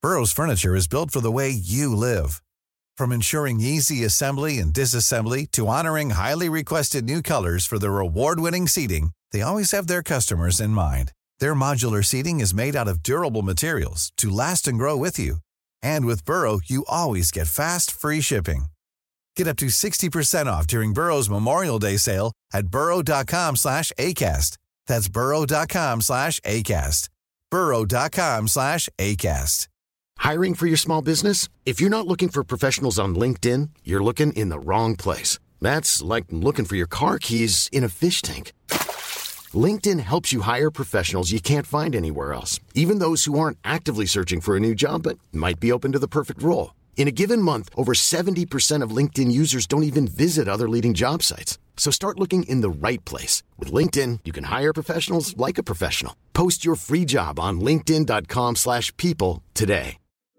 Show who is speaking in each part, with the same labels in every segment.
Speaker 1: Burrow's furniture is built for the way you live. From ensuring easy assembly and disassembly to honoring highly requested new colors for their award-winning seating, they always have their customers in mind. Their modular seating is made out of durable materials to last and grow with you. And with Burrow, you always get fast, free shipping. Get up to 60% off during Burrow's Memorial Day sale at burrow.com/ACAST. That's burrow.com/ACAST. burrow.com/ACAST.
Speaker 2: Hiring for your small business? If you're not looking for professionals on LinkedIn, you're looking in the wrong place. That's like looking for your car keys in a fish tank. LinkedIn helps you hire professionals you can't find anywhere else, even those who aren't actively searching for a new job but might be open to the perfect role. In a given month, over 70% of LinkedIn users don't even visit other leading job sites. So start looking in the right place. With LinkedIn, you can hire professionals like a professional. Post your free job on linkedin.com/people today.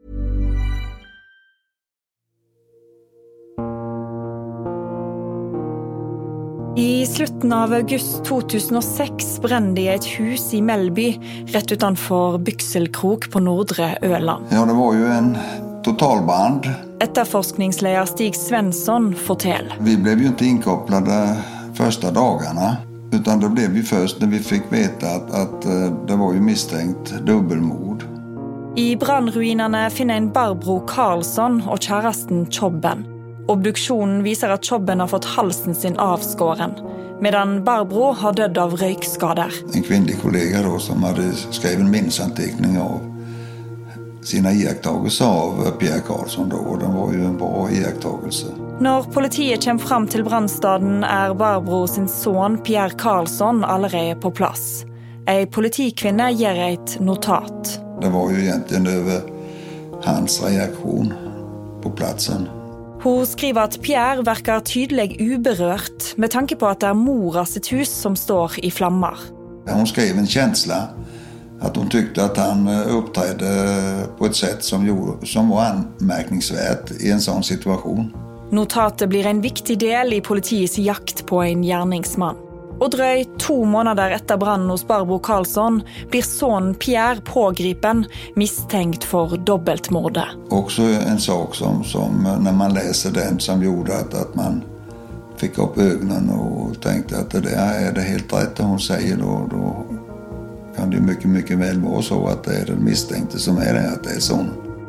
Speaker 3: I slutten av august 2006 brenner det et hus I Melby, rett utenfor Bykselkrok på Nordre Øland.
Speaker 4: Ja, det var jo en totalband.
Speaker 3: Etterforskningsleder Stig Svensson forteller.
Speaker 4: Vi blev ju inte inkopplade första dagarna, utan det blev ju först när vi fick veta att det var ju misstänkt dubbelmord.
Speaker 3: I brandruinene finner en Barbro Karlsson og kjæresten Chobben. Obduksjonen viser at Chobben har fått halsen sin avskåren, medan Barbro har dødd av røykskader.
Speaker 4: En kvinnlig kollega då som hade skrivit en minnesanteckning av sina iakttagelser av Pierre Karlsson då, och den var ju en bra iakttagelse.
Speaker 3: Når politiet kommer fram til brandstaden Barbro sin son Pierre Karlsson allerede på plass. En politikvinne gir et notat.
Speaker 4: Det var ju egentligen över hans reaktion på platsen.
Speaker 3: Hun skriver at Pierre verkar tydelig uberørt med tanke på at det mora sitt hus som står I flammer.
Speaker 4: Hon skrev en känsla att hon tyckte att han uppträdde på ett sätt som var anmärkningsvärt I en sån situation.
Speaker 3: Notatet blir en viktig del I politiets jakt på en gjerningsmann. Og drøy 2 måneder etter brannen hos Barbro Karlsson blir sonen Pierre pågripen, mistenkt for dobbeltmordet.
Speaker 4: Också en sak som när man läser den som gjorde att man fick upp ögonen och tänkte att det där är det helt rätt hon säger då kan det mycket mycket väl vara så att det är den misstänkte som är det, att det är sån.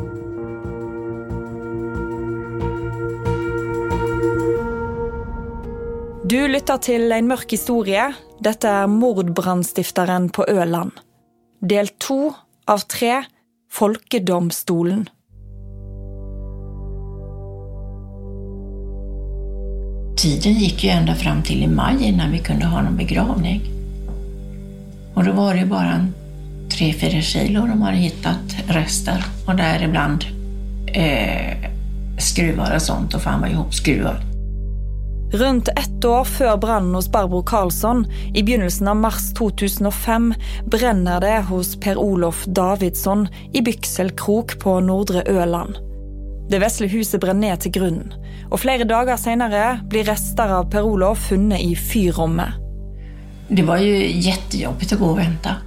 Speaker 3: Du lytter til en mørk historie. Dette mordbrandstifteren på Øland. Del 2 av 3, Folkedomstolen.
Speaker 5: Tiden gick ju ända fram till I maj innan vi kunde ha någon begravning. Och då var det ju bara 3-4 kilo de hade hittat rester. Och där ibland skruvar och sånt, och fan var ihopskruvad.
Speaker 3: Rundt 1 år før brannen hos Barbro Karlsson, I begynnelsen av mars 2005, brenner det hos Per Olof Davidsson I Bykselkrok på Nordre Øland. Det vesle huset brenner ned til grunnen, og flere dager senere blir rester av Per Olof funnet I fyrrommet.
Speaker 5: Det var ju jättejobbigt att gå och vänta.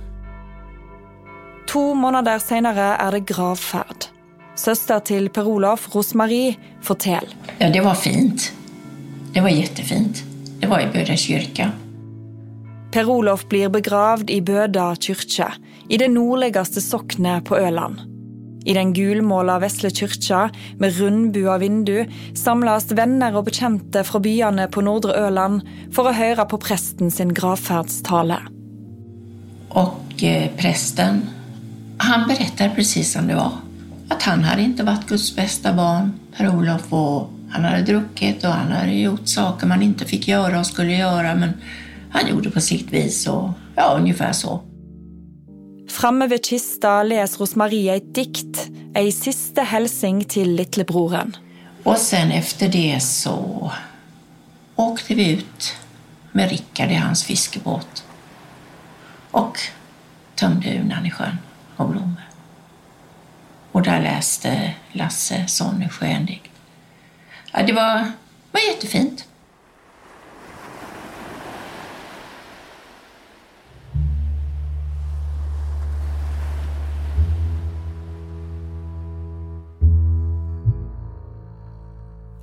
Speaker 3: 2 måneder senere det gravferd. Søster til Per Olof, Rosmarie, fortell.
Speaker 5: Ja, det var fint. Det var jättefint. Det var I Böda kyrka.
Speaker 3: Per Olof blir begravd I Böda kyrkja, I det nordligaste soknet på Øland. I den gulmåla vesle kyrkja, med rundbua vindu, samlas venner og bekjente fra byene på Nordre Øland for å høre på presten sin gravfärdstale.
Speaker 5: Och prästen, han berättade precis som det var. Att han hade inte varit Guds bästa barn, Per Olof, och han hade druckit och han hade gjort saker man inte fick göra och skulle göra, men han gjorde på sitt vis, och ja, ungefär så.
Speaker 3: Framme ved kista les Rosmarie et dikt, ei siste hälsing till littlebroren.
Speaker 5: Och sen efter det så åkte vi ut med Rickard I hans fiskebåt och tömde urnan I sjön och blommor. Och där läste Lasse Sonne sköndig. Ja, det var jättefint.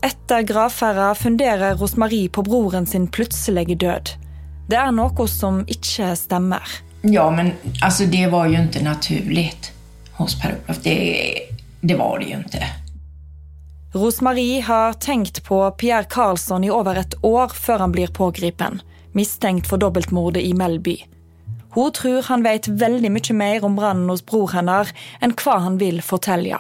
Speaker 3: Etter gravferda funderer Rosmarie på broren sin plutselige død. Det noe som ikke stemmer.
Speaker 5: Ja, men alltså det var ju inte naturligt hos Per-Olof. Det var det ju inte.
Speaker 3: Rosmarie har tenkt på Pierre Karlsson i over et år før han blir pågripen, mistenkt for dobbeltmordet i Mellby. Hun tror han vet veldig mye mer om brannen hos bror hennes enn hva han vil fortelle.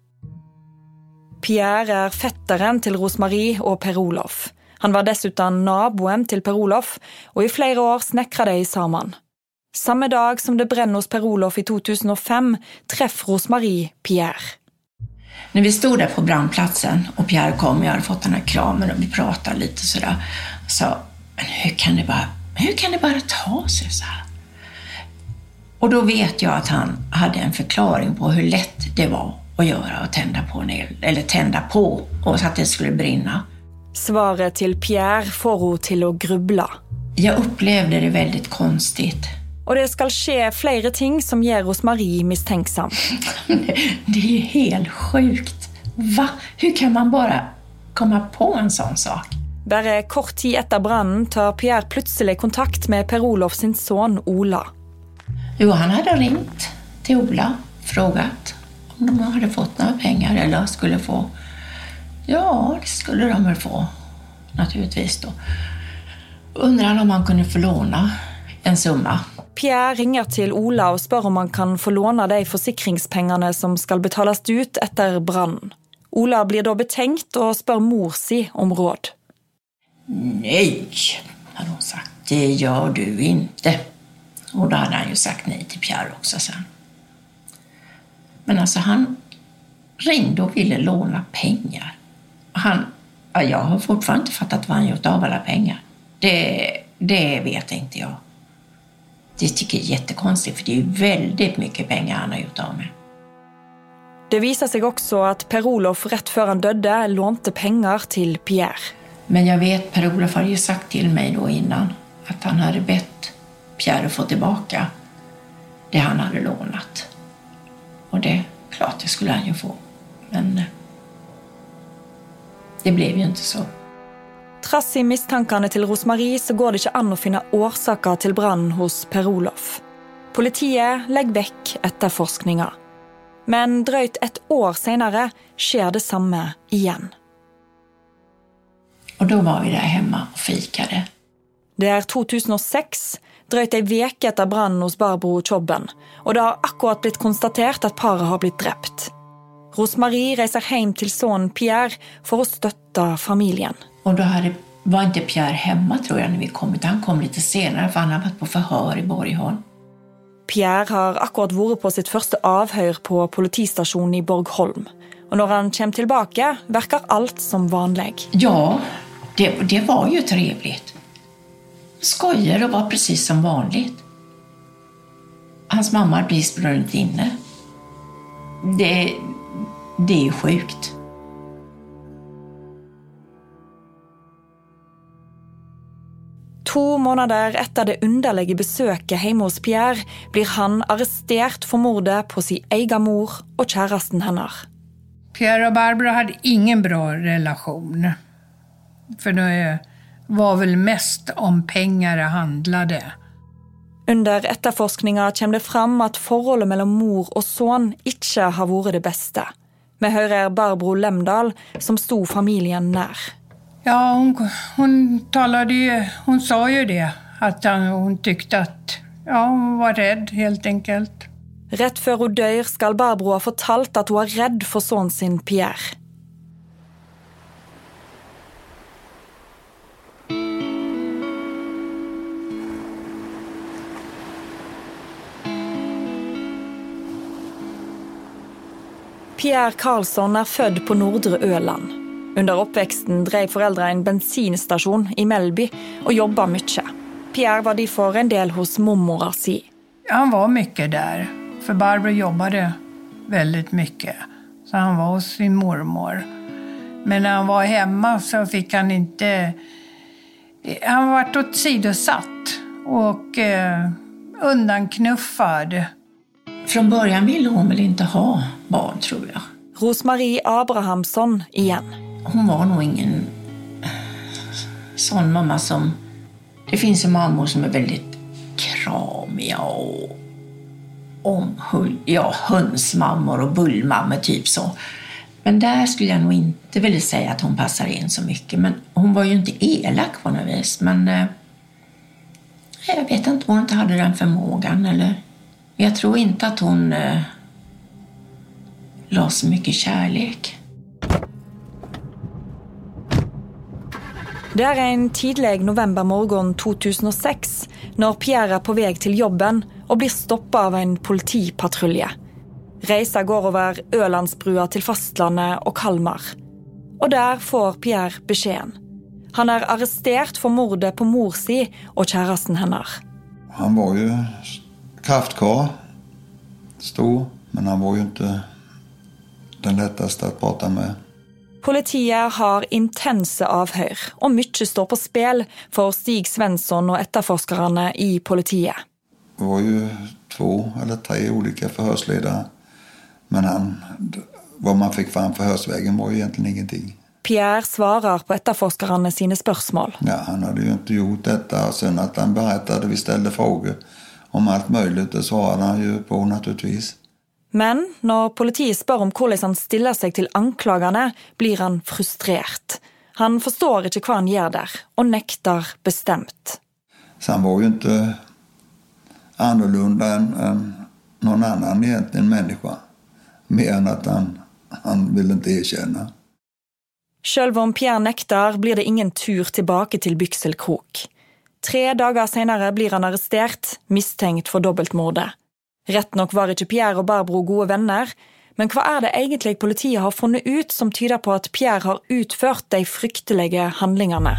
Speaker 3: Pierre fetteren til Rosmarie og Per-Olof. Han var dessuten naboen til Per-Olof, og i flere år snekret de sammen. Samme dag som det brenner hos Per-Olof i 2005, treffer Rosmarie Pierre.
Speaker 5: När vi stod där på brandplatsen och Pierre kom, jag hade fått den här kramen och vi pratade lite sådär. Så, men hur kan det bara ta sig så här? Och då vet jag att han hade en förklaring på hur lätt det var att göra och tända på en eld, eller tända på och så att det skulle brinna.
Speaker 3: Svaret till Pierre får hon till att grubbla.
Speaker 5: Jag upplevde det väldigt konstigt.
Speaker 3: Og det skal skje flere ting som gjør Rosmarie misstänksam.
Speaker 5: Det är ju helt sjukt. Va? Hur kan man bara komma på en sån sak?
Speaker 3: Bare kort tid etter brannen tar Pierre plutselig kontakt med Per-Olof sin son Ola.
Speaker 5: Jo, han hade ringt till Ola, frågat om de hade fått några pengar eller skulle få. Ja, det skulle de väl få, naturligtvis då. Undrar om han kunde få låna en summa.
Speaker 3: Pierre ringer til Ola og spør om han kan få låne de forsikringspengene som skal betales ut etter brannen. Ola blir da betenkt og spør mor si om råd.
Speaker 5: Nej, hade hon sagt. Det gör du inte. Och då hade han ju sagt nej till Pierre också sen. Men alltså han ringde och ville låna pengar. Jag har fortfarande inte fattat vad han gjort av alla pengar. Det vet inte jag. Det tycker jag är jättekonstigt, för det är ju väldigt mycket pengar han har gjort av med.
Speaker 3: Det viser seg også at Per-Olof rett før han døde lånte penger til Pierre.
Speaker 5: Men jag vet, Per-Olof hade ju sagt till mig då innan att han hade bett Pierre att få tillbaka det han hade lånat. Och det, klart det skulle han ju få. Men det blev ju inte så.
Speaker 3: Trass i mistankene til Rosmarie så går det ikke an å finne årsaker til brannen hos Per-Olof. Politiet legger vekk etterforskninga. Men drøyt et år senere skjer det samme igjen.
Speaker 5: Och då var vi där hemma och fikade.
Speaker 3: Det 2006, drøyt ei veke etter brannen hos Barbro Tjobben, og det har akkurat blitt konstatert at paret har blitt drept. Rosmarie reiser hjem til sonen Pierre for å støtte familien.
Speaker 5: Och då var inte Pierre hemma, tror jag, när vi kom. Han kom lite senare, för han har varit på förhör i Borgholm.
Speaker 3: Pierre har akkurat vært på sitt første avhør på politistasjonen i Borgholm. Og når han kommer tilbake, verkar allt som vanlig.
Speaker 5: Ja, det var ju trevligt. Skojar och var precis som vanligt. Hans mamma blir sprungit inne. Det är ju sjukt.
Speaker 3: To måneder etter det underlige besøket hjemme hos Pierre blir han arrestert for mordet på sin egen mor og kjæresten hennes.
Speaker 6: Pierre och Barbara hade ingen bra relation. För det var väl mest om pengar det handlade.
Speaker 3: Under etterforskninga kommer det fram at forholdet mellom mor og son ikke har vært det beste. Vi hører Barbro Lemdal, som stod familien nær.
Speaker 6: Ja, hon sa ju det, att hon tyckte att hon var rädd helt enkelt.
Speaker 3: Rett før hun dør skal Barbro ha fortalt at hun er redd for sonen sin Pierre. Pierre Karlsson er født på Nordre Øland. Under oppveksten drev foreldre en bensinstasjon i Mellby og jobbet mye. Pierre var derfor en del hos mormora si.
Speaker 6: Han var mycket där, för Barbro jobbade väldigt mycket. Så han var hos sin mormor. Men när han var hemma så fick han inte... Han var åsidosatt och undanknuffad.
Speaker 5: Från början ville hon väl inte ha barn, tror jag.
Speaker 3: Rosmarie Abrahamsson igen.
Speaker 5: hon var nog ingen sån mamma som... Det finns ju mammor som är väldigt kramiga och hönsmammor och bullmammor typ så. Men där skulle jag nog inte vilja säga att hon passar in så mycket. Men hon var ju inte elak på något vis. Men jag vet inte om hon inte hade den förmågan. Eller jag tror inte att hon la så mycket kärlek.
Speaker 3: Det är en tidlig novembermorgon 2006 när Pierre är på väg till jobben och blir stoppad av en politipatrulje. Reisa går over Ölandsbrua til fastlandet og Kalmar. Og der får Pierre beskjeden. Han er arrestert for mordet på mor si og kjæresten hennes.
Speaker 4: Han var ju kraftkar, stor, men han var ju inte den lättaste att prata med.
Speaker 3: Politiet har intense avhør, og mye står på spel for Stig Svensson og etterforskerne i politiet.
Speaker 4: Det var ju 2 eller 3 olika förhörsledare. Men vad man fick fram förhörsvägen var ju egentligen ingenting.
Speaker 3: Pierre svarar på etterforskerne sine spørsmål.
Speaker 4: Ja, han hade ju inte gjort detta. Sen att han berättade, vi ställde frågor om allt möjligt, det svarade han ju på naturligtvis.
Speaker 3: Men når politiet spør om hvordan han stiller seg til anklagerne, blir han frustrert. Han forstår ikke hva han gjør der, og nekter bestemt.
Speaker 4: Så han var ju inte annorlunda än någon annan egentligen människa. Mer än att han ville inte erkänna.
Speaker 3: Selv om Pierre nekter, blir det ingen tur tilbake til Byksel Krok. 3 dager senere blir han arrestert, mistenkt for dobbeltmordet. Rett nok var ikke Pierre og Barbro gode venner, men hva er det egentlig politiet har funnet ut som tyder på at Pierre har utført de fryktelige handlingene?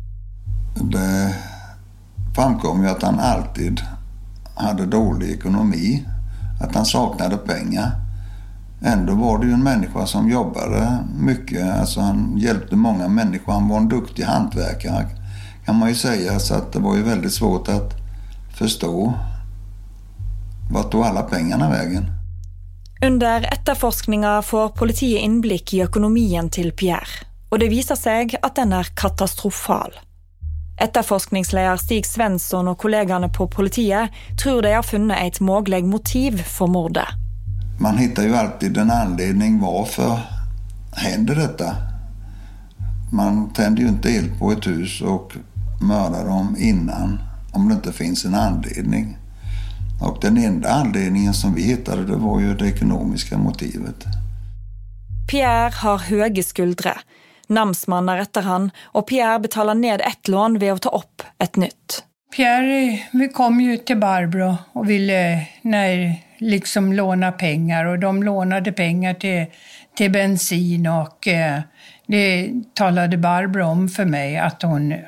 Speaker 4: Det framkom ju att han alltid hade dålig ekonomi, att han saknade pengar. Ändå var det ju en människa som jobbade mycket, alltså han hjälpte många människor, han var en duktig hantverkare kan man ju säga, så att det var ju väldigt svårt att förstå vart tog alla pengarna vägen.
Speaker 3: Under etterforskninga får politiet innblikk i økonomien til Pierre, og det viser seg at den er katastrofal. Etterforskningsleder Stig Svensson og kollegene på politiet tror de har funnet et mulig motiv for mordet.
Speaker 4: Man hittar ju alltid en anledning varför händer detta. Man tänder ju inte eld på ett hus och mördar dem innan om det inte finns en anledning. Och den enda anledningen som vi hittade, det var ju det ekonomiska motivet.
Speaker 3: Pierre har høye skuldre. Namsmann er etter han, og Pierre betaler ned ett lån ved å ta opp et nytt.
Speaker 6: Pierre, vi kom ju till Barbro och ville liksom låna pengar, och de lånade pengar till bensin, och det talade Barbro om för mig att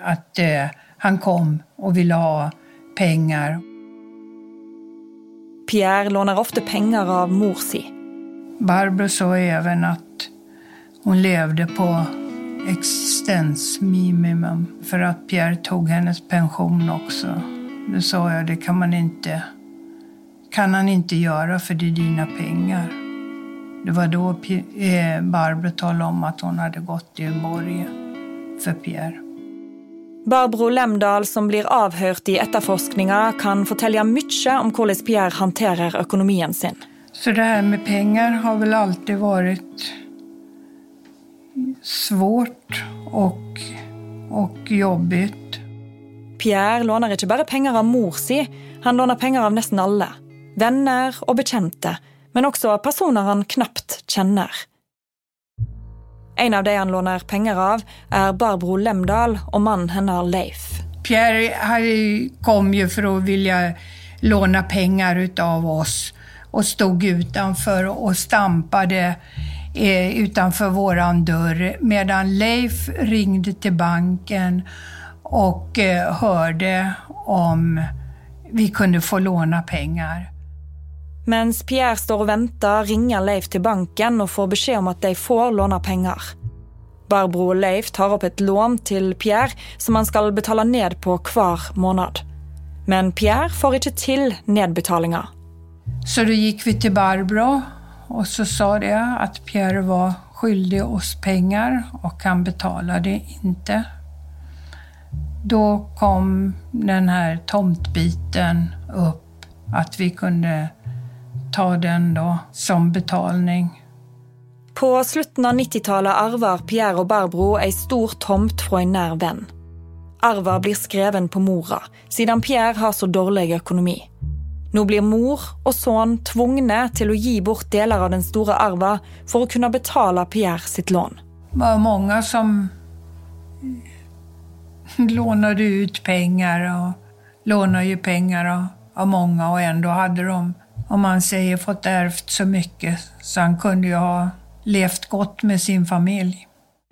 Speaker 6: han kom och ville ha pengar.
Speaker 3: Pierre lånar ofte pengar av mor si.
Speaker 6: Barbro sa även att hon levde på existensminimum för att Pierre tog hennes pension också. Då sa jag, det kan han inte göra, för det är dina pengar. Det var då Barbro talade om att hon hade gått i borgen för Pierre.
Speaker 3: Barbro Lemdal, som blir avhørt i etterforskninga, kan fortelle mye om hvordan Pierre hanterer økonomien sin.
Speaker 6: Så det här med pengar har väl alltid varit svårt och jobbigt.
Speaker 3: Pierre låner ikke bare penger av mor si, han låner penger av nesten alle. Venner og bekjente, men også personer han knapt kjenner. En av de han låner penger av er Barbro Lemdal og mannen hennes Leif.
Speaker 6: Pierre kom ju för att vilja låna pengar utav oss och stod utanför och stampade utanför våran dörr, medan Leif ringde till banken och hörde om vi kunde få låna pengar.
Speaker 3: Mens Pierre står og venter, ringer Leif til banken og får beskjed om at de får låne penger. Barbro og Leif tar opp et lån til Pierre som han skal betale ned på hver måned. Men Pierre får ikke til nedbetalinger.
Speaker 6: Så då gick vi till Barbro och så sa det att Pierre var skyldig oss pengar och han betalade inte. Då kom den här tomtbiten upp, att vi kunde ta den då som betalning.
Speaker 3: På slutten av 90-tallet arver Pierre og Barbro ei stor tomt fra en nær venn. Arva blir skreven på mora, siden Pierre har så dårlig økonomi. Nå blir mor og son tvungne til å gi bort deler av den store arva for å kunne betale Pierre sitt lån.
Speaker 6: Det var många som lånade ut pengar och lånade ju pengar av många och ändå hade de, om man säger, fått ärvt så mycket så han kunde ju ha levt gott med sin familj.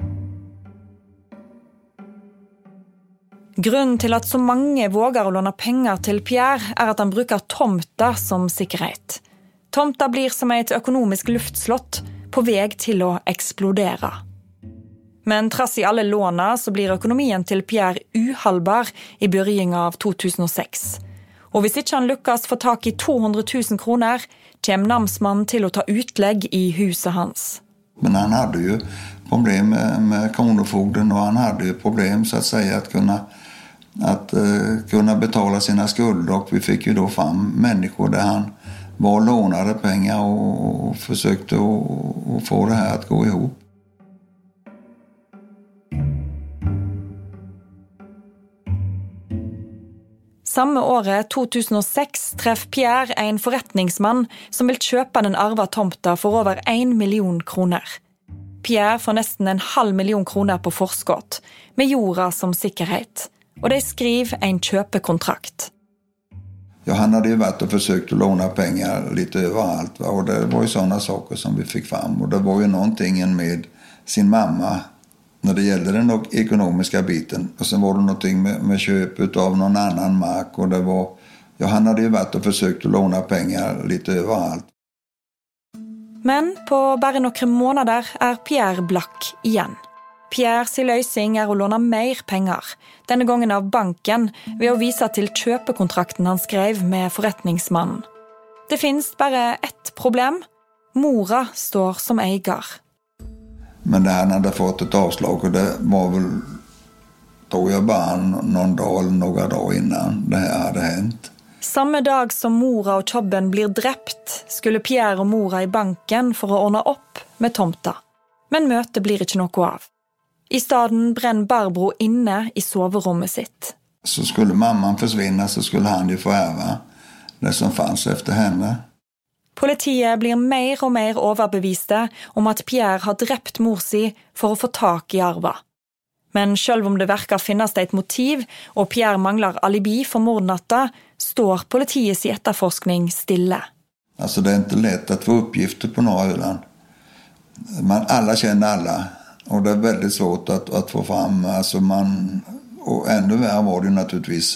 Speaker 3: Grunnen til at så mange våger å låne penger til Pierre er at han bruker tomta som sikkerhet. Tomta blir som et økonomisk luftslott på vei til å eksplodere. Men trass i alle låna så blir økonomien til Pierre uholdbar i begynnelsen av 2006. Og hvis ikke han lykkes få tak i 200 000 kroner, kommer namnsmannen til å ta utlegg i huset hans.
Speaker 4: Men han hade ju problem med kronofogden och han hade ju problem så att säga att kunna betala sina skulder, och vi fick ju då fram människor där han var lånade pengar och försökte att få det här att gå ihop.
Speaker 3: Samme året, 2006, treff Pierre en forretningsmann som vil kjøpe den arva tomta for over 1 million kroner. Pierre får nesten 500 000 kroner på forskott, med jorda som sikkerhet, og de skriver en kjøpekontrakt.
Speaker 4: Ja, han hade ju varit och försökt att låna pengar lite överallt, va? Och det var ju sådana saker som vi fick fram, och det var ju någonting med sin mamma när det gällde den ekonomiska biten, och sen var det någonting med köp av någon annan mark, och det var, ja, han hade ju varit och försökt att låna pengar lite överallt.
Speaker 3: Men på bare noen måneder er Pierre blakk igjen. Pierres løsning er å låne mer penger, denne gangen av banken, ved å vise til kjøpekontrakten han skrev med forretningsmannen. Det finnes bare ett problem. Mora står som eier.
Speaker 4: Men han hade fått ett avslag, och det var väl, tror jag, bara någon dag eller några dagar innan det här hade hänt.
Speaker 3: Samme dag som mora og Chobben blir drept, skulle Pierre og mora i banken for å ordne opp med tomta. Men møtet blir ikke noe av. I staden brenner Barbro inne i soverommet sitt.
Speaker 4: Så skulle mamman försvinna, så skulle han ju få ärva det som fanns efter henne.
Speaker 3: Politiet blir mer og mer overbeviste om at Pierre har drept mor si for å få tak i arva. Men selv om det verker finnes det et motiv, og Pierre mangler alibi for mordnatta, står politiets etterforskning stille.
Speaker 4: Alltså det är inte lätt att få uppgifter på norra Öland. Alla känner alla, och det är väldigt svårt att få fram. Alltså och ännu värre var det naturligtvis,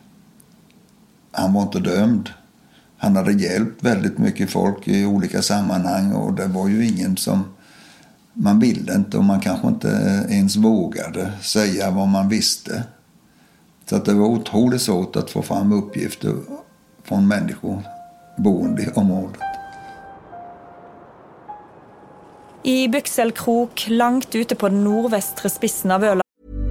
Speaker 4: han var inte dömd. Han hade hjälpt väldigt mycket folk i olika sammanhang, och det var ju ingen som man ville inte, och man kanske inte ens vågade säga vad man visste. Så att det var otroligt svårt att få fram uppgifter från människor boende i området.
Speaker 3: I Bykselkrok, langt ute på den nordvestre spissen av Øland.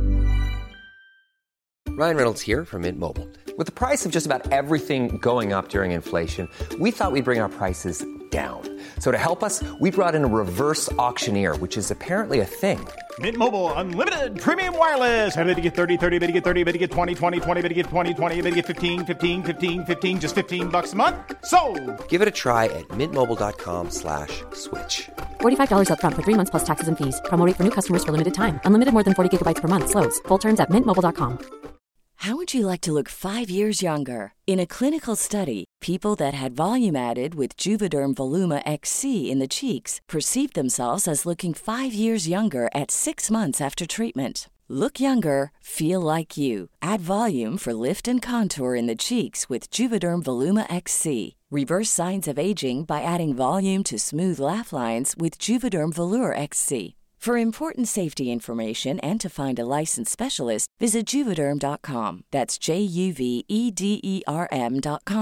Speaker 7: Ryan Reynolds here from Mint Mobile. With the price of just about everything going up during inflation, we thought we'd bring our prices down. So to help us, we brought in a reverse auctioneer, which is apparently a thing.
Speaker 8: Mint Mobile Unlimited Premium Wireless. How to get 30, 30, how to get 30, how to get 20, 20, 20, how to get 20, 20, how to get 15, 15, 15, 15, just $15 a month? Sold!
Speaker 7: Give it a try at mintmobile.com/switch.
Speaker 9: $45 up front for 3 months plus taxes and fees. Promo rate for new customers for limited time. Unlimited more than 40 gigabytes per month. Slows full terms at mintmobile.com.
Speaker 10: How would you like to look 5 years younger? In a clinical study, people that had volume added with Juvederm Voluma XC in the cheeks perceived themselves as looking 5 years younger at 6 months after treatment. Look younger, feel like you. Add volume for lift and contour in the cheeks with Juvederm Voluma XC. Reverse signs of aging by adding volume to smooth laugh lines with Juvederm Volure XC. For important safety information and to find a licensed specialist, visit Juvederm.com. That's JUVEDERM.com.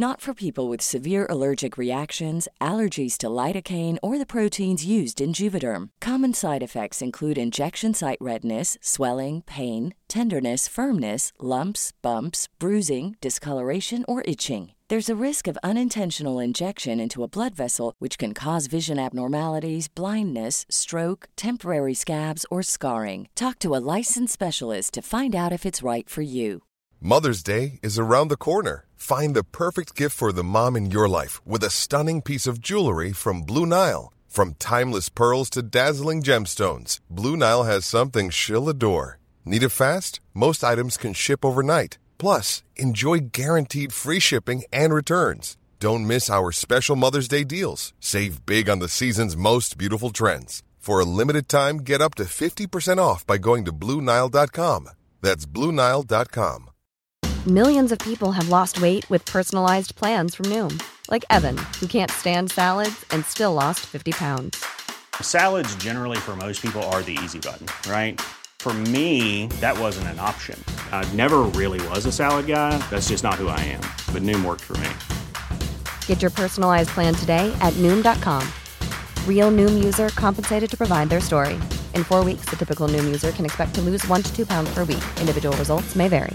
Speaker 10: Not for people with severe allergic reactions, allergies to lidocaine, or the proteins used in Juvederm. Common side effects include injection site redness, swelling, pain, tenderness, firmness, lumps, bumps, bruising, discoloration, or itching. There's a risk of unintentional injection into a blood vessel, which can cause vision abnormalities, blindness, stroke, temporary scabs, or scarring. Talk to a licensed specialist to find out if it's right for you.
Speaker 11: Mother's Day is around the corner. Find the perfect gift for the mom in your life with a stunning piece of jewelry from Blue Nile. From timeless pearls to dazzling gemstones, Blue Nile has something she'll adore. Need it fast? Most items can ship overnight. Plus, enjoy guaranteed free shipping and returns. Don't miss our special Mother's Day deals. Save big on the season's most beautiful trends. For a limited time, get up to 50% off by going to BlueNile.com. That's BlueNile.com.
Speaker 12: Millions of people have lost weight with personalized plans from Noom. Like Evan, who can't stand salads and still lost 50 pounds.
Speaker 8: Salads generally for most people are the easy button, right? For me, that wasn't an option. I never really was a salad guy. That's just not who I am. But Noom worked for me.
Speaker 12: Get your personalized plan today at Noom.com. Real Noom user compensated to provide their story. In 4 weeks, the typical Noom user can expect to lose 1 to 2 pounds per week. Individual results may vary.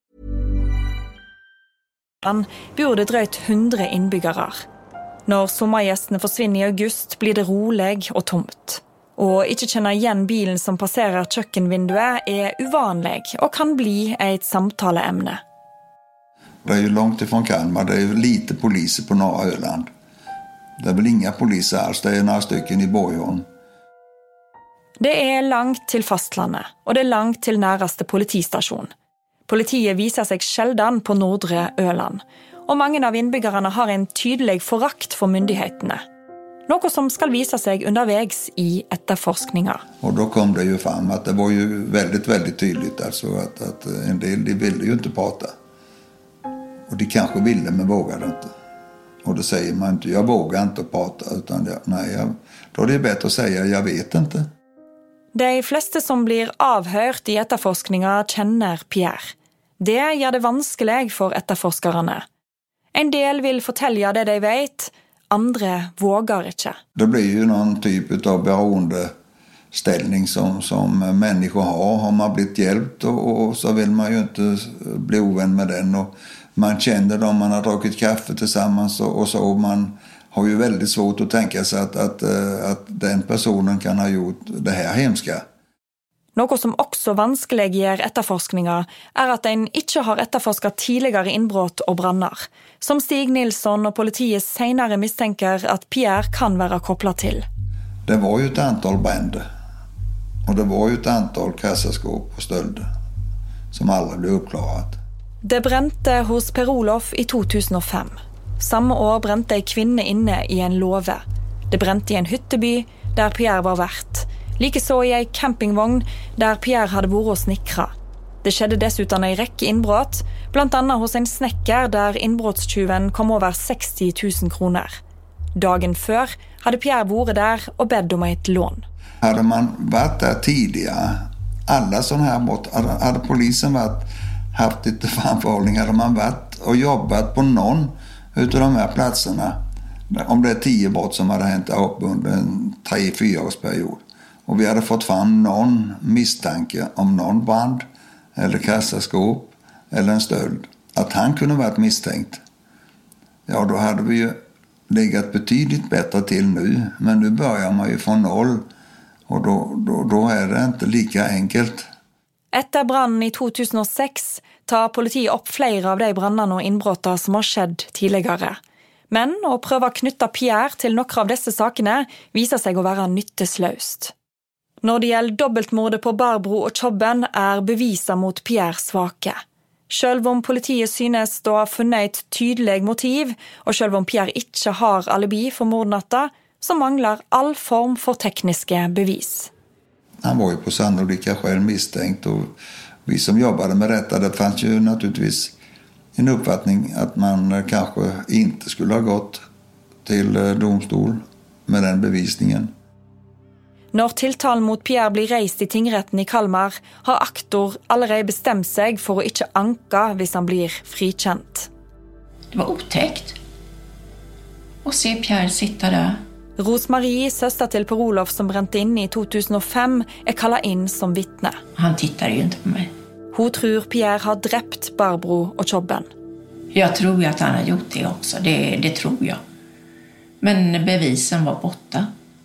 Speaker 3: Bor det drøyt 100 innbyggere. Når sommergjestene forsvinner i august, blir det rolig og tomt. Og ikke kjenne igjen bilen som passerer kjøkkenvinduet uvanlig og kan bli et samtaleemne.
Speaker 4: Det ju långt ifrån Kalmar, det ju lite poliser på norra Öland. Det väl inga poliser alls, det några stycken i Borgholm.
Speaker 3: Det langt til fastlandet, og det langt til næreste politistasjon. Politiet viser seg sjelden på Nordre Øland, og mange av innbyggerne har en tydelig forakt for myndighetene. Noe som skal vise seg undervegs i etterforskningar.
Speaker 4: Och då kom det ju fram att det var ju väldigt tydligt alltså att en del de ville ju inte prata. Och de kanske ville men vågade inte. Och då säger man inte jag vågar inte prata utan då är det bättre att säga jag vet inte.
Speaker 3: De fleste som blir avhørt i etterforskninga kjenner Pierre. Det gjør det vanskelig for etterforskerne. En del vil fortelle det de vet, andre vågar inte.
Speaker 4: Det blir ju någon typ av beroendeställning som människor har man blivit hjälpt och så vill man ju inte bli ovän med den och man känner dem man har druckit kaffe tillsammans och så man har ju väldigt svårt att tänka sig att den personen kan ha gjort det här hemska.
Speaker 3: Noe som også vanskelig gjør etterforskninga at en ikke har etterforsket tidligere innbrott og branner, som Stig Nilsson og politiet senere mistenker at Pierre kan være koblet til.
Speaker 4: Det var ju ett antal bränder och det var ju ett antal kassaskåp och stölder som aldrig blev uppklarat.
Speaker 3: Det brente hos Per Olof i 2005. Samme år brente en kvinne inne i en låve. Det brente i en hytteby der Pierre var vert. Likeså i en campingvogn der Pierre hadde vært og snikra. Det skjedde dessuten en rekke innbrott, blant annet hos en snekker der innbrottstyven kom over 60 000 kroner. Dagen før hadde Pierre vært der og bedt om et lån.
Speaker 4: Hade man varit där tidigare, alla sådana här brott, hade polisen haft lite framförhållning, hade man varit och jobbat på någon utav de här platserna, om det är 10 brott som hade hänt upp under en 3-4 årsperiod. Och vi hade fått fram någon misstanke om någon brand eller kassaskåp eller en stöld. Att han kunde varit misstänkt. Ja, då hade vi ju legat betydligt bättre till nu. Men nu börjar man ju från noll. Och då är det inte lika enkelt.
Speaker 3: Etter brannen i 2006 tar politiet opp flere av de brannene og innbrotter som har skjedd tidligere. Men å prøve å knytte Pierre til noen av disse sakene viser seg å være nyttesløst. Når det gjelder dobbeltmordet på Barbro og Tjobben beviser mot Pierre svake. Selv om politiet synes å ha funnet et tydelig motiv, og selv om Pierre ikke har alibi for mordnatta, så mangler all form for tekniske bevis.
Speaker 4: Han var ju på sannolika skäl misstänkt och vi som jobbade med detta, det fanns ju naturligtvis en uppfattning att man kanske inte skulle ha gått till domstol med den bevisningen.
Speaker 3: Når tiltalen mot Pierre blir reist i tingretten i Kalmar, har aktor allerede bestemt seg for å ikke anke hvis han blir frikjent.
Speaker 5: Det var otäckt att se Pierre sitta där.
Speaker 3: Rosmarie, søster til Per Olof som brente inn i 2005, kallet inn som vittne.
Speaker 5: Han tittar ju inte på mig.
Speaker 3: Hun tror Pierre har drept Barbro og Tjobben.
Speaker 5: Jag tror ju att han har gjort det också, det tror jag. Men bevisen var borta.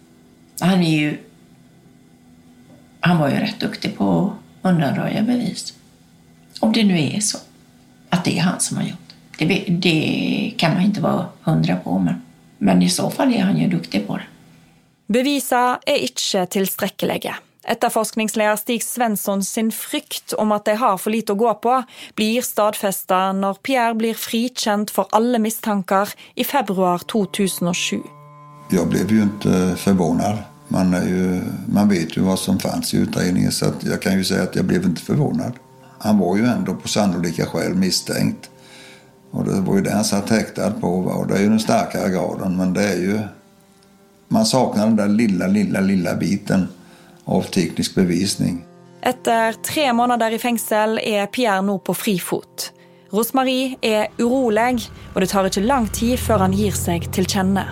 Speaker 5: Han var ju rätt duktig på att undanröja bevis. Om det nu är så att det är han som har gjort det. Det kan man inte vara 100 på, men i så fall är han ju duktig på det.
Speaker 3: Bevisa ikke tilstrekkelige. Etterforskningsleder Stig Svensson sin frykt om at de har for lite å gå på, blir stadfestet når Pierre blir frikjent for alle misstankar i februar 2007.
Speaker 4: Jag blev ju inte förvånad. Man vet ju vad som fanns i utredningen, så att jag kan ju säga att jag blev inte förvånad. Han var ju ändå på sannolika skäl misstänkt. Och det var ju det han satt häktad på, och det är ju den starkare graden, men det är ju... Man saknar den där lilla biten av teknisk bevisning.
Speaker 3: Etter 3 måneder i fengsel Pierre nå på frifot. Rosmarie urolig, og det tar ikke lang tid før han gir seg til kjenne.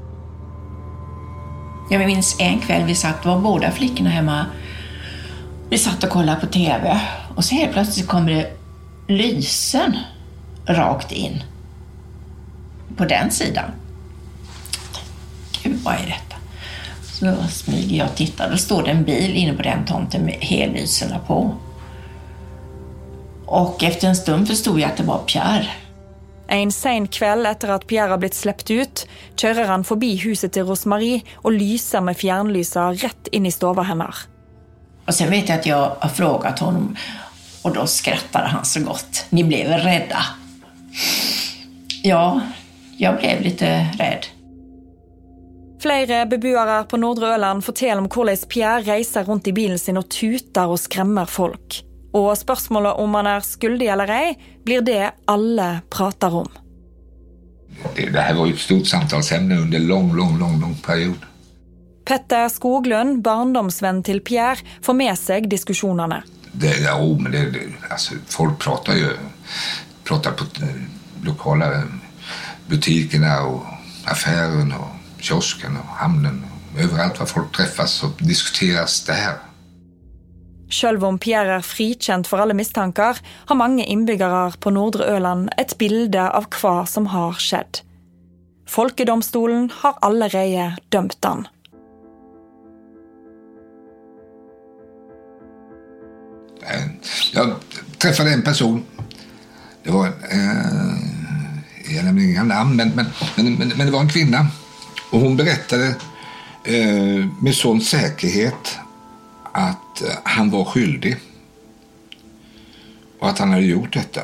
Speaker 5: Jag minns en kväll vi var båda flickorna hemma. Vi satt och kollade på tv, och så helt plötsligt kommer det lysen rakt in på den sidan. Gud, vad är detta? Så smyger jag och tittar. Då står det en bil inne på den tomten med hellyserna på. Och efter en stund förstod jag att det var Pierre.
Speaker 3: En sen kveld etter at Pierre har blitt släppt ut, kjører han forbi huset til Rosmarie og lyser med fjernlyser rett inn i stova hennar.
Speaker 5: Och sen vet jag att jag har frågat honom, och då skrattade han så gott. Ni blev rädda. Ja, jag blev lite rädd.
Speaker 3: Flere beboere på Nordre Øland forteller om hvordan Pierre reiser rundt i bilen sin og tuter og skremmer folk. Og spørsmålet om han skyldig eller ei, blir det alle prater om.
Speaker 13: Det här var ju ett stort samtalsämne under lång period.
Speaker 3: Petter Skoglund, barndomsvenn til Pierre, får med seg diskusjonene.
Speaker 13: Alltså, folk pratar på lokala butikerna och affären och kiosken och hamnen. Överallt var folk träffas så diskuteras det här.
Speaker 3: Selv om Pierre frikjent for alle mistankar, har mange innbyggere på Nordre Øland et bilde av hva som har skjedd. Folkedomstolen har allerede dømt han.
Speaker 13: Jag träffade en person. Det var jag nämner inga namn, men det var en kvinna. Och hon berättade med sån säkerhet att han var skyldig. Och att han hade gjort detta.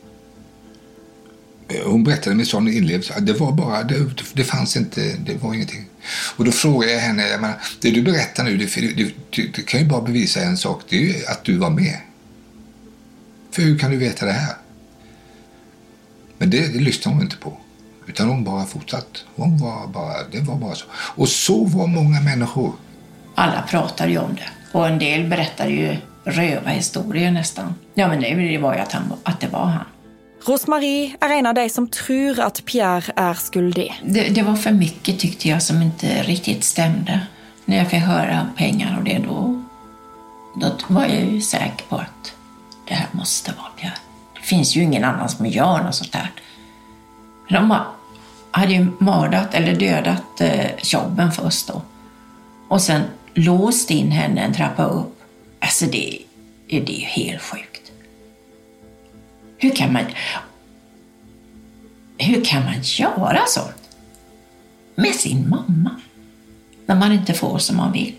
Speaker 13: Hon berättade med sån inlevelse att det var bara, det fanns inte, det var ingenting. Och då frågade jag henne, jag menar, det du berättar nu, det kan ju bara bevisa en sak, det är ju att du var med. För hur kan du veta det här? Men det lyssnade hon inte på. Utan hon bara fortsatt. Det var bara så. Och så var många människor.
Speaker 5: Alla pratade ju om det. Och en del berättade ju rövarhistorier nästan. Ja, men det var ju att det var han.
Speaker 3: Rosmarie en av de som tror att Pierre skyldig.
Speaker 5: Det var för mycket tyckte jag som inte riktigt stämde. När jag fick höra pengar och det då var jag ju säker på att det här måste vara Pierre. Det finns ju ingen annan som gör något sånt där. De hade ju mördat eller dödat Tjobben först då. Och sen låst in henne en trappa upp. Alltså det är ju helt sjukt. Hur kan man göra sånt med sin mamma när man inte får som man vill?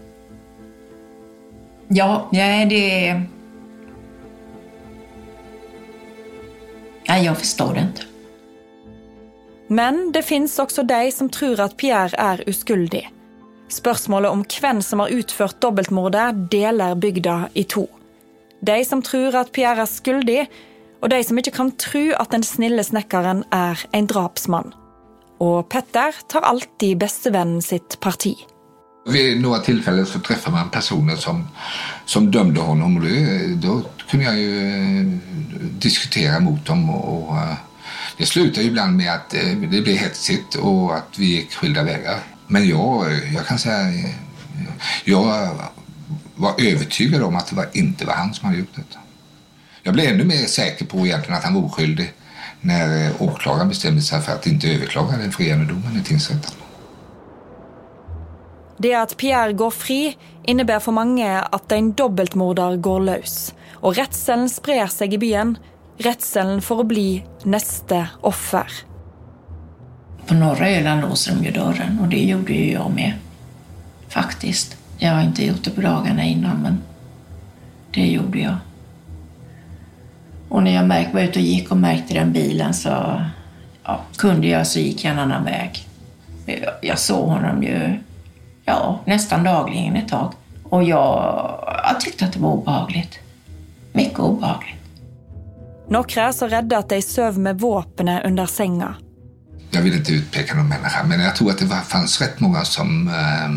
Speaker 5: Jag förstår det inte.
Speaker 3: Men det finns också de som tror att Pierre uskyldig. Spørsmålet om hvem som har utført dobbeltmordet deler bygda i to. De som tror at Pierre skyldig, og de som ikke kan tro at den snille snekkeren en drapsmann. Og Petter tar alltid bestevennen sitt parti.
Speaker 13: Vid några tillfällen så träffar man personer som dömde honom, och då kunde jag ju diskutera mot dem och Det slutar ju ibland med att det blir hetsigt och att vi gick skilda vägar. Men jag kan säga, jag var övertygad om att det inte var han som hade gjort det. Jag blev ännu mer säker på egentligen att han var oskyldig när åklagaren bestämde sig för att inte överklaga den friande domen i tingsrätten.
Speaker 3: Det att Pierre går fri innebär för många att en dobbeltmordare går lös. Och rättselen sprer sig i byen. Rättselen för att bli nästa offer.
Speaker 5: På norra Öland låser de ju dörren och det gjorde ju jag med. Faktiskt. Jag har inte gjort det på dagarna innan men det gjorde jag. Och när jag var ute och gick och märkte den bilen så kunde jag så gick jag en annan väg. Jag såg honom ju nästan dagligen ett tag. Och jag tyckte att det var obehagligt. Mycket obehagligt.
Speaker 3: Några så rädda att de söv med våpen under sänga.
Speaker 13: Jag vill inte utpeka någon människa, men jag tror att det fanns rätt många som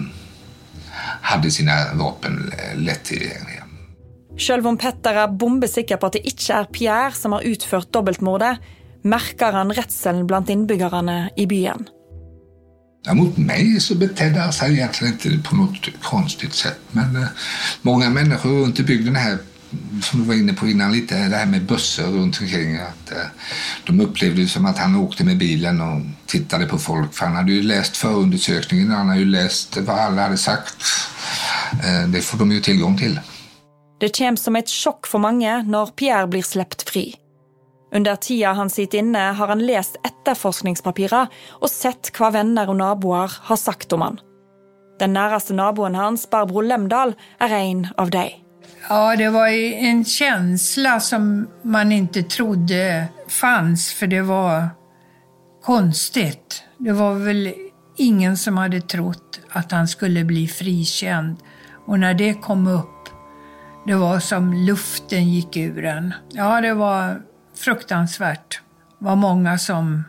Speaker 13: hade sina vapen lätt tillgängliga.
Speaker 3: Själv om Petter är bombesikker på att det inte är Pierre som har utfört dobbeltmordet, märker han rättselen bland inbyggarna i byen.
Speaker 13: Ja, mot mig så betedde han sig egentligen inte på något konstigt sätt, men många människor runt i bygden här, som du var inne på innan lite, det här med bussar runt omkring, att de upplevde det som att han åkte med bilen och tittade på folk, för han hade ju läst förundersökningen, han hade ju läst vad alla hade sagt. Det får de ju tillgång till.
Speaker 3: Det kommer som ett chock för många när Pierre blir släppt fri. Under tiden han sitter inne har han läst efterforskningspapirer och sett vad vänner och naboer har sagt om han. Den näraste naboen hans, Barbro Lemdahl, är en av dig.
Speaker 6: Ja, det var en känsla som man inte trodde fanns, för det var konstigt. Det var väl ingen som hade trott att han skulle bli frikänd. Och när det kom upp, det var som luften gick ur en. Ja, det var fruktansvärt. Det var många som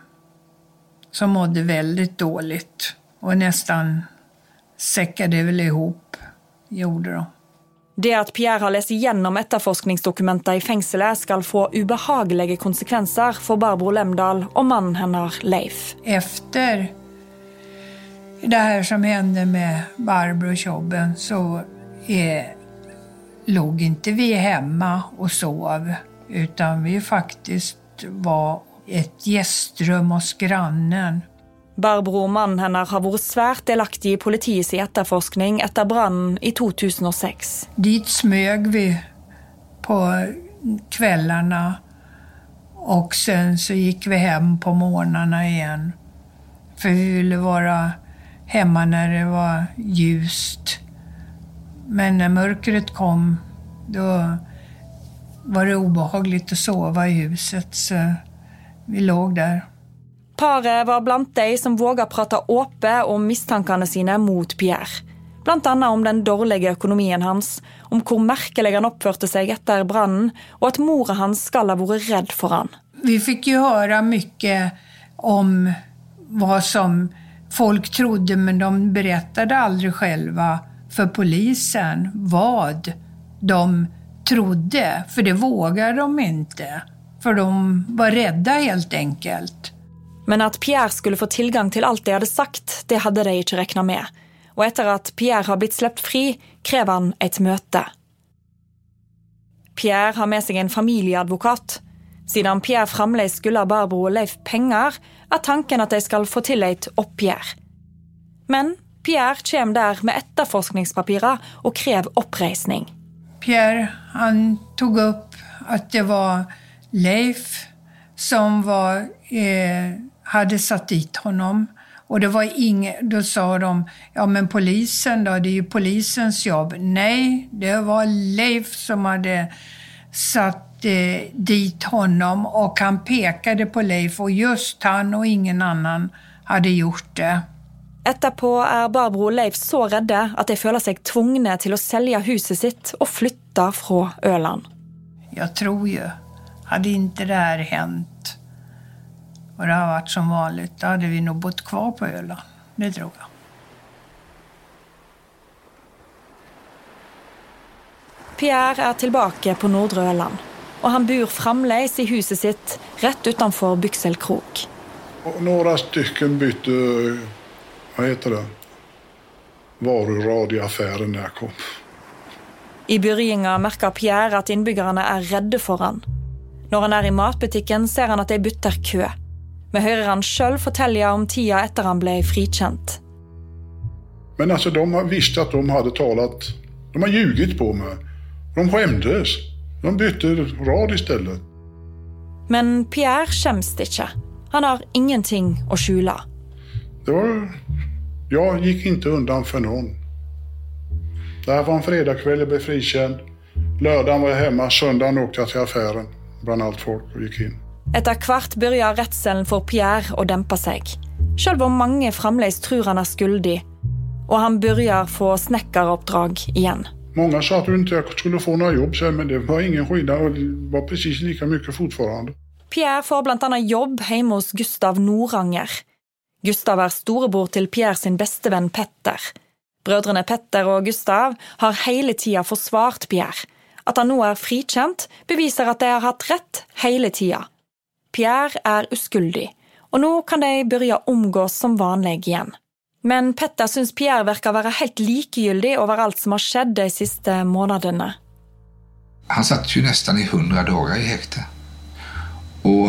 Speaker 6: mådde väldigt dåligt och nästan säckade väl ihop, gjorde de.
Speaker 3: Det att Pierre har läst igenom efterforskningsdokumenter i fängelset skal få ubehagelige konsekvenser för Barbro Lemdahl och mannen hennes Leif.
Speaker 6: Efter det här som hände med Barbro och Tjobben så låg inte vi hemma och sov, utan vi faktiskt var ett gästrum hos grannen.
Speaker 3: Barbro och mannen hennes har varit svärt delaktig i politiets efterforskning efter branden i 2006.
Speaker 6: Dit smög vi på kvällarna och sen så gick vi hem på morgnarna igen. För vi ville vara hemma när det var ljust. Men när mörkret kom, då var det obehagligt att sova i huset, så vi låg där.
Speaker 3: Paret var blant de som vågar prata åpe om mistankene sine mot Pierre. Blant annet om den dårlige økonomien hans, om hvor merkelig han oppførte seg etter branden, og at mora hans skal ha vært redd for han.
Speaker 6: Vi fick ju höra mycket om vad som folk trodde, men de berättade aldrig själva för polisen vad de trodde, för det vågade de inte, för de var rädda helt enkelt.
Speaker 3: Men att Pierre skulle få tillgång till allt de hade sagt, det hade de inte räknat med. Och efter att Pierre har blivit släppt fri, kräver han ett möte. Pierre har med sig en familjeadvokat. Siden Pierre framleis skulle ha Barbro og Leif penger, er tanken at de skal få til et oppgjør. Men Pierre kommer der med etterforskningspapirer og krev oppreisning.
Speaker 6: Pierre, han tog upp att det var Leif som hade satt dit honom. Och det var då sa de, ja men polisen då, det är ju polisens jobb. Nej, det var Leif som hade satt dit honom, och han pekade på Leif, och just han och ingen annan hade gjort det.
Speaker 3: Etterpå er Barbro og Leif så redde at de føler seg tvungne til å selge huset sitt og flytte fra Öland.
Speaker 6: Jag tror ju, hade inte det här hänt och det har varit som vanligt, då hade vi nog bott kvar på Öland. Det tror jag.
Speaker 3: Pierre er tilbake på Nordre Öland. og han bor fremleis i huset sitt rett utenfor Byksel Krok.
Speaker 14: Några stycken bytte, vad heter det, varurad i affären när jag kom.
Speaker 3: I begynnelsen merker Pierre at innbyggerne redde for han. Når han i matbutikken ser han at de bytter kø. Vi hører han selv fortelle om tida etter han ble frikjent.
Speaker 14: Men alltså de visste att de hade talat, de har ljugit på mig. De skämdes. De bytte rad istället.
Speaker 3: Men Pierre skäms ikke. Han har ingenting å skjule.
Speaker 14: Jag gick inte undan för någon. Det här var en fredagkväll, jag blev frikänd. Lördagen var jag hemma, söndagen åkte jag till affären bland allt folk och gick in.
Speaker 3: Etter hvert begynner redselen for Pierre å dempe seg. Selv om mange fremleis tror han skyldig, og han begynner få snekkeroppdrag igjen.
Speaker 14: Många sa att du inte skulle få några jobb, men det var ingen skillnad och det var precis lika mycket fortfarande.
Speaker 3: Pierre får blant annet jobb hjemme hos Gustav Noranger. Gustav storebror til Pierre sin beste venn Petter. Brødrene Petter og Gustav har hele tiden forsvart Pierre. At han nå frikjent beviser at de har hatt rett hele tiden. Pierre uskyldig, og nå kan de begynne å omgås som vanlig igjen. Men Petter syns Pierre verkar være helt likegyldig over alt som har skjedd de siste månedene.
Speaker 13: Han satt ju nästan i 100 dagar i häkte. Och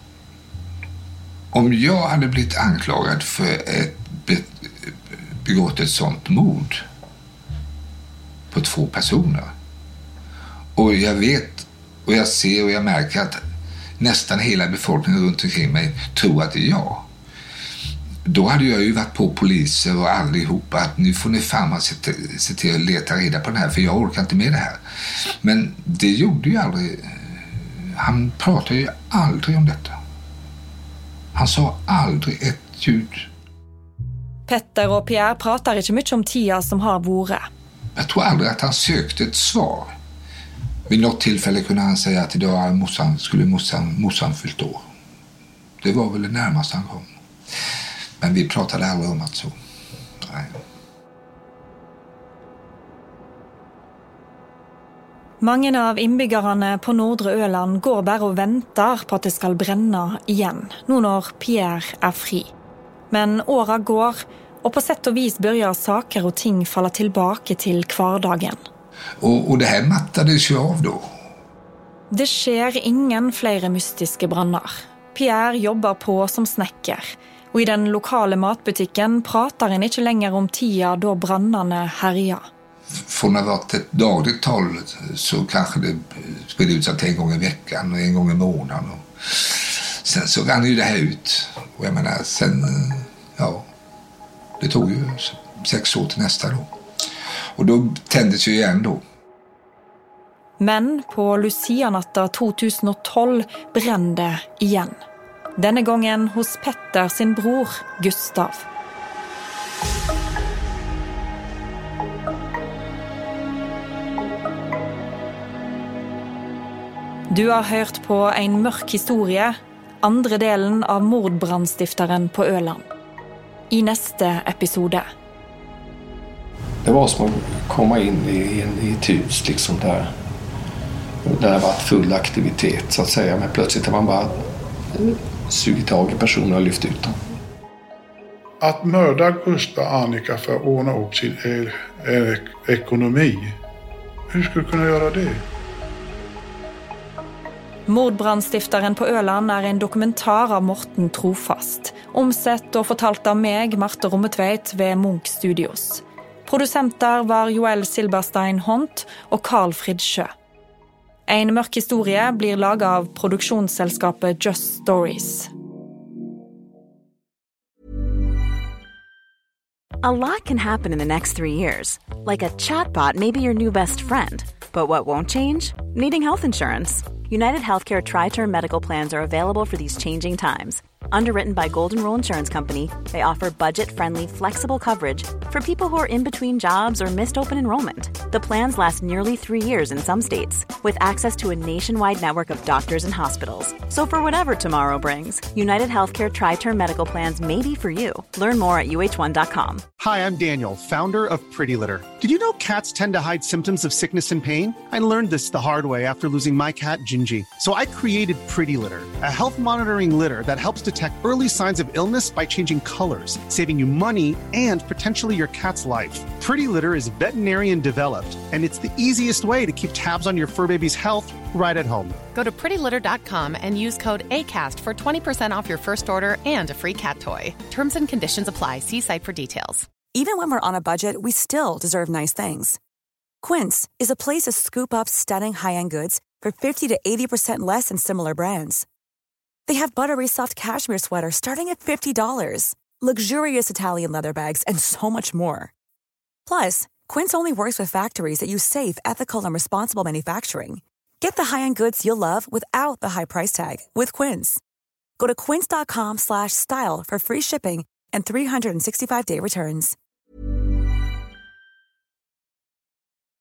Speaker 13: om jag hade blivit anklagad för begått ett sånt mord på 2 personer, och jag vet och jag ser och jag märker att nästan hela befolkningen runt omkring mig tror att det är jag, då hade jag ju varit på poliser och allihopa att nu får ni fan se till att leta reda på den här, för jag orkar inte med det här. Men det gjorde ju aldrig. Han pratade ju aldrig om detta. Han sa aldrig ett ljud.
Speaker 3: Petter og Pierre pratar ikke mye om tida som har vært.
Speaker 13: Jag tror aldrig att han sökte ett svar. Vid något tillfälle kunde han säga att idag skulle morsan fyllt år. Det var väl det närmaste han kom. Men vi pratade aldrig om att så. Nej.
Speaker 3: Mange av innbyggerne på Nordre Øland går bare og venter på at det skal brenne igjen, nå når Pierre fri. Men åra går, og på sett og vis begynner saker og ting falle tilbake til hverdagen.
Speaker 13: Och det här mattades ju av då.
Speaker 3: Det skjer ingen flere mystiske branner. Pierre jobber på som snekker, og i den lokale matbutikken prater han ikke lenger om tida da brannene herja.
Speaker 13: Från att ha varit ett dagligt tal så kanske det spred ut sig att en gång i veckan och en gång i månaden. Och sen så rann ju det här ut. Och jag menar, sen, ja, det tog ju 6 år till nästa då. Och då tändes ju igen då.
Speaker 3: Men på Lucia-natta 2012 brände igen. Denne gången hos Petter sin bror Gustav. Du har hørt på en mørk historie, andre delen av mordbrandstifteren på Øland. I neste episode.
Speaker 15: Det var som att komma in i ett hus liksom där det har varit full aktivitet så att säga, men plötsligt har man bara sugit tag i personer och lyft ut dem.
Speaker 14: Att mörda Gustav och Annika för att ordna upp sin ekonomi. Hur skulle du kunna göra det?
Speaker 3: Mordbrandstifteren på Øland en dokumentar av Morten Trofast, omsett og fortalt av meg, Marte Rommetveit, ved Munch Studios. Produsenter var Joel Silberstein Hont og Carl Fridsjø. En mørk historie blir laget av produksjonsselskapet Just Stories.
Speaker 16: A lot can happen in the next 3 years. Like a chatbot may be your new best friend. But what won't change? Needing health insurance. United Healthcare Tri-Term Medical Plans are available for these changing times. Underwritten by Golden Rule Insurance Company, they offer budget-friendly, flexible coverage for people who are in between jobs or missed open enrollment. The plans last nearly 3 years in some states, with access to a nationwide network of doctors and hospitals. So for whatever tomorrow brings, United Healthcare Tri-Term Medical Plans may be for you. Learn more at uh1.com.
Speaker 17: Hi, I'm Daniel, founder of Pretty Litter. Did you know cats tend to hide symptoms of sickness and pain? I learned this the hard way after losing my cat, Gingy. So I created Pretty Litter, a health monitoring litter that helps detect early signs of illness by changing colors, saving you money and potentially your cat's life. Pretty Litter is veterinarian developed, and it's the easiest way to keep tabs on your fur baby's health right at home.
Speaker 18: Go to prettylitter.com and use code ACAST for 20% off your first order and a free cat toy. Terms and conditions apply. See site for details.
Speaker 19: Even when we're on a budget, we still deserve nice things. Quince is a place to scoop up stunning high-end goods for 50 to 80% less than similar brands. They have buttery soft cashmere sweaters starting at $50, luxurious Italian leather bags, and so much more. Plus, Quince only works with factories that use safe, ethical, and responsible manufacturing. Get the high-end goods you'll love without the high price tag with Quince. Go to quince.com/style for free shipping and 365-day returns.